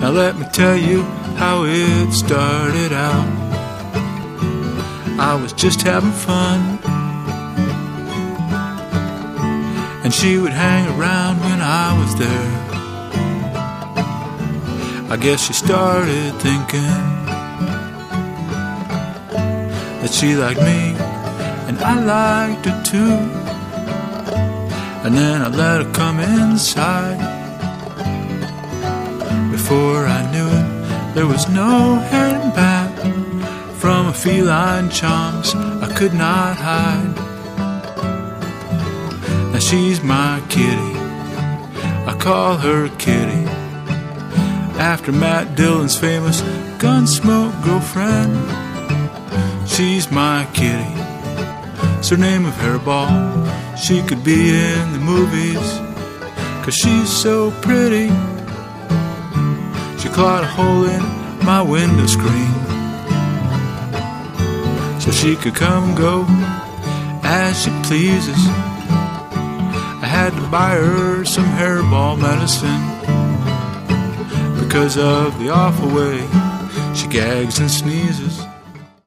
Now let me tell you how it started out. I was just having fun, and she would hang around when I was there. I guess she started thinking that she liked me, and I liked her too. And then I let her come inside. Before I knew it, there was no heading back from a feline charms I could not hide. Now she's my kitty, I call her Kitty, after Matt Dillon's famous Gunsmoke girlfriend. She's my kitty, surname of Hairball. She could be in the movies, 'cause she's so pretty. She clawed a hole in my window screen, so she could come and go as she pleases. I had to buy her some Hairball medicine, because of the awful way she gags and sneezes.